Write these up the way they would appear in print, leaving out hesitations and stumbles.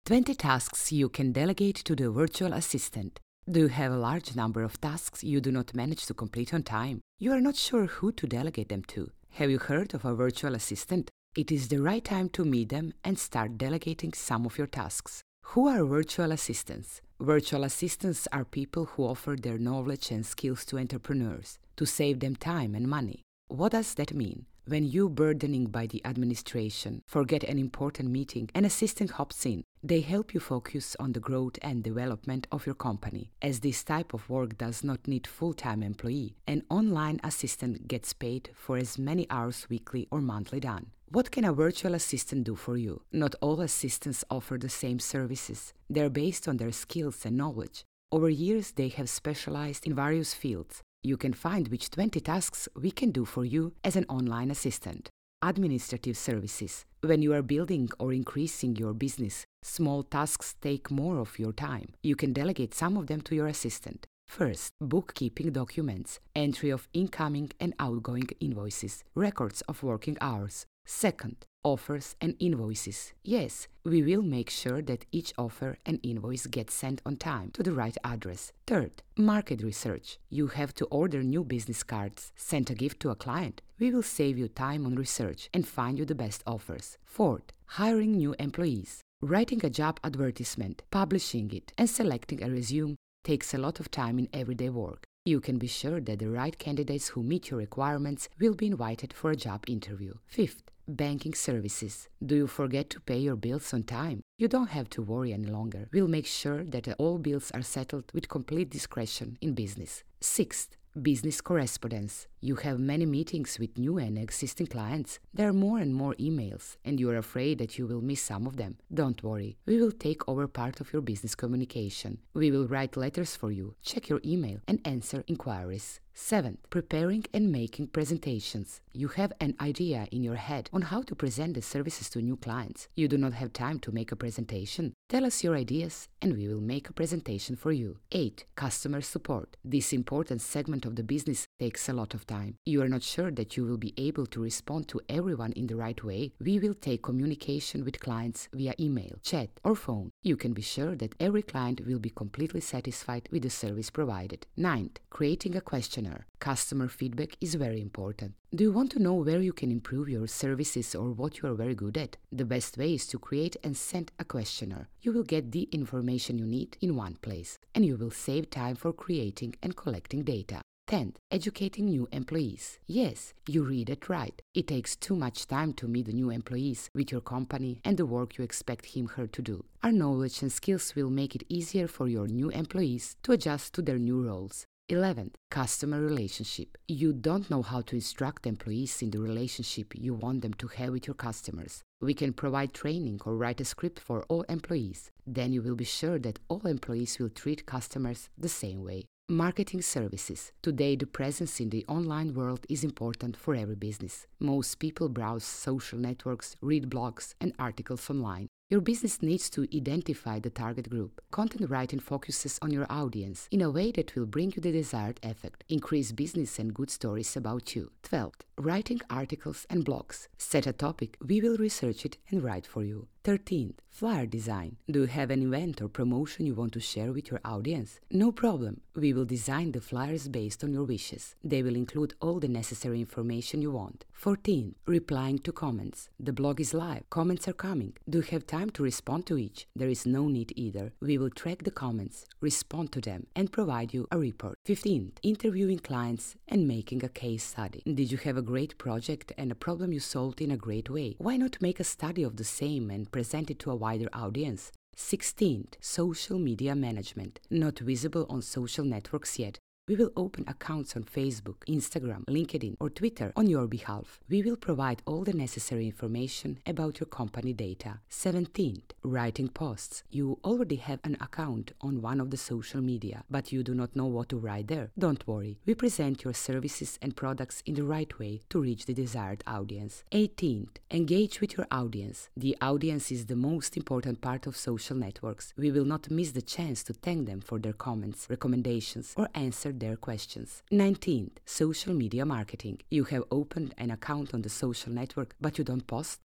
20 tasks you can delegate to the virtual assistant. Do you have a large number of tasks you do not manage to complete on time? You are not sure who to delegate them to. Have you heard of a virtual assistant? It is the right time to meet them and start delegating some of your tasks. Who are virtual assistants? Virtual assistants are people who offer their knowledge and skills to entrepreneurs to save them time and money. What does that mean? When you burdening by the administration, forget an important meeting, an assistant hops in. They help you focus on the growth and development of your company. As this type of work does not need full-time employee, an online assistant gets paid for as many hours weekly or monthly done. What can a virtual assistant do for you? Not all assistants offer the same services. They are based on their skills and knowledge. Over years, they have specialized in various fields. You can find which 20 tasks we can do for you as an online assistant. Administrative services. When you are building or increasing your business, small tasks take more of your time. You can delegate some of them to your assistant. First, bookkeeping documents, entry of incoming and outgoing invoices, records of working hours. Second, offers and invoices. Yes, we will make sure that each offer and invoice gets sent on time to the right address. Third, market research. You have to order new business cards, send a gift to a client. We will save you time on research and find you the best offers. Fourth, hiring new employees. Writing a job advertisement, publishing it, and selecting a resume takes a lot of time in everyday work. You can be sure that the right candidates who meet your requirements will be invited for a job interview. Fifth, banking services. Do you forget to pay your bills on time? You don't have to worry any longer. We'll make sure that all bills are settled with complete discretion in business. Sixth, business correspondence. You have many meetings with new and existing clients. There are more and more emails, and you are afraid that you will miss some of them. Don't worry. We will take over part of your business communication. We will write letters for you, check your email, and answer inquiries. Seventh, preparing and making presentations. You have an idea in your head on how to present the services to new clients. You do not have time to make a presentation. Tell us your ideas and we will make a presentation for you. 8. Customer support. This important segment of the business takes a lot of time. You are not sure that you will be able to respond to everyone in the right way. We will take communication with clients via email, chat, or phone. You can be sure that every client will be completely satisfied with the service provided. 9th, creating a questionnaire. Customer feedback is very important. Do you want to know where you can improve your services or what you are very good at? The best way is to create and send a questionnaire. You will get the information you need in one place, and you will save time for creating and collecting data. 10th, educating new employees. Yes, you read it right. It takes too much time to meet the new employees with your company and the work you expect him/her to do. Our knowledge and skills will make it easier for your new employees to adjust to their new roles. 11th, customer relationship. You don't know how to instruct employees in the relationship you want them to have with your customers. We can provide training or write a script for all employees. Then you will be sure that all employees will treat customers the same way. Marketing services. Today, the presence in the online world is important for every business. Most people browse social networks, read blogs, and articles online. Your business needs to identify the target group. Content writing focuses on your audience in a way that will bring you the desired effect, increase business and good stories about you. 12th, writing articles and blogs. Set a topic, we will research it and write for you. 13th, flyer design. Do you have an event or promotion you want to share with your audience? No problem. We will design the flyers based on your wishes. They will include all the necessary information you want. 14th, replying to comments. The blog is live. Comments are coming. Do you have time to respond to each? There is no need either. We will track the comments, respond to them, and provide you a report. 15th, interviewing clients and making a case study. Did you have a great project and a problem you solved in a great way? Why not make a study of the same and present it to a wider audience? 16th, social media management. Not visible on social networks yet. We will open accounts on Facebook, Instagram, LinkedIn, or Twitter on your behalf. We will provide all the necessary information about your company data. 17th, writing posts. You already have an account on one of the social media, but you do not know what to write there. Don't worry. We present your services and products in the right way to reach the desired audience. 18th, engage with your audience. The audience is the most important part of social networks. We will not miss the chance to thank them for their comments, recommendations, or answer their questions. 19th, social media marketing. You have opened an account on the social network, but you don't post?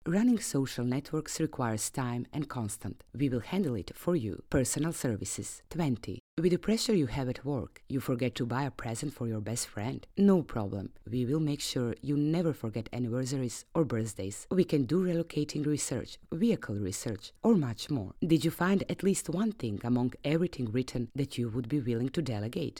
Running social networks requires time and constant. We will handle it for you. Personal services. 20. With the pressure you have at work, you forget to buy a present for your best friend. No problem. We will make sure you never forget anniversaries or birthdays. We can do relocating research, vehicle research, or much more. Did you find at least one thing among everything written that you would be willing to delegate?